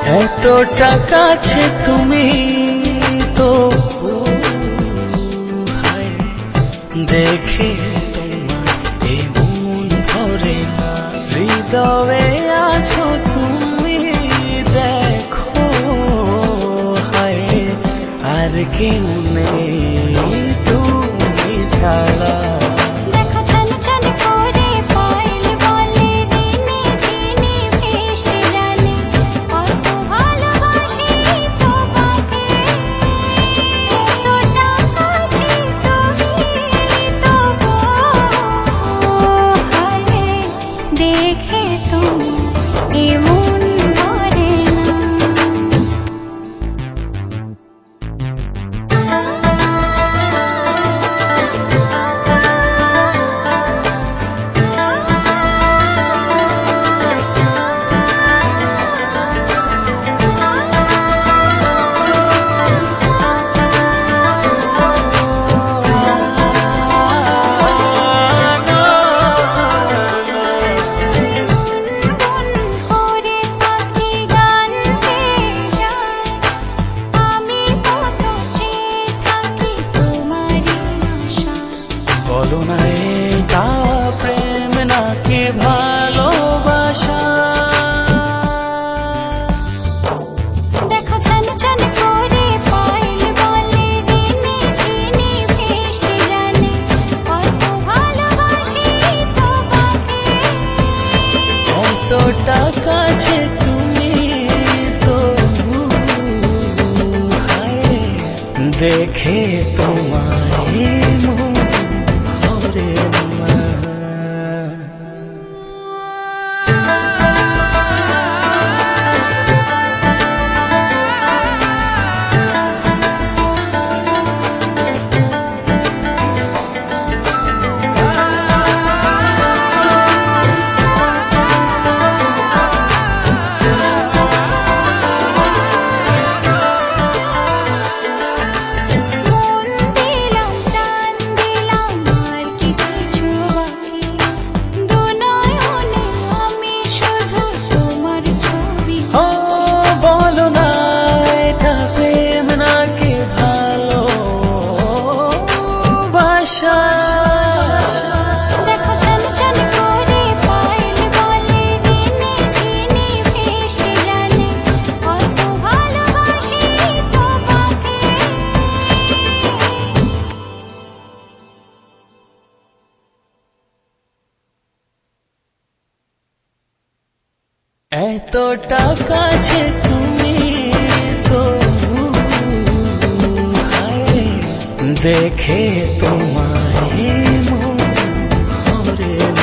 এতটা কাছে তুমি তো দেখে তোমার এই মন ভরে না। হৃদয়ে আছো তুমি দেখো, হায় আর কেউ নেই তুমি ছাড়া। বলো না এটা প্রেম নাকি ভালোবাসা? দেখো ছন ছন করে পায়েল বলে দিনে ঝিনি ভেসে জানে কত ভালোবাসি তোমাকে। এতটা কাছে তুমি তো হায় দেখে তোমায় মন ভরে না। দেখো ছন ছন করে পায়েল বলে দিনে ঝিনি ভেসে জানে কত ভালোবাসি তোমাকে। এতটা কাছে তুমি তো হায় দেখে তোমায় মন ভরে